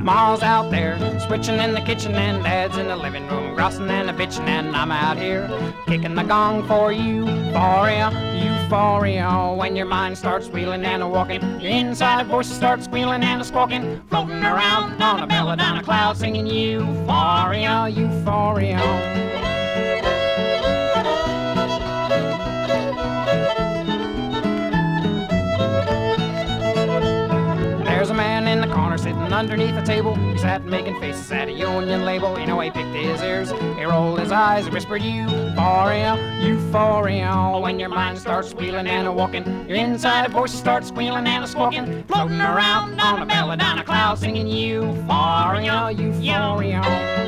Ma's out there switching in the kitchen and Dad's in the living room grousing and a bitching, and I'm out here kicking the gong for euphoria, euphoria. When your mind starts wheeling and a walking, your inside voices start squealing and a squawking, floating around on a belladonna cloud singing euphoria, euphoria. There's a man in the corner sitting underneath a table. He sat making faces at a union label. You know, he picked his ears, he rolled his eyes, he whispered euphoria, euphoria. When your mind starts wheeling and a walking, your inside voices start squealing and a squawking, floating around on a belladonna cloud singing euphoria, euphoria.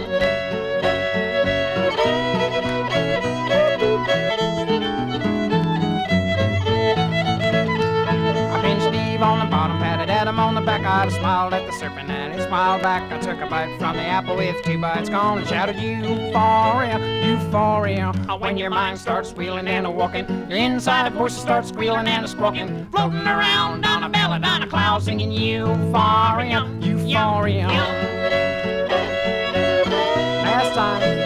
On the bottom, patted at him on the back. I smiled at the serpent and he smiled back. I took a bite from the apple with 2 bites gone and shouted euphoria, euphoria. When your mind starts wheeling and a walking, your inside voices start squealing and a squawking, floating around on a belladonna cloud singing euphoria, euphoria. Last time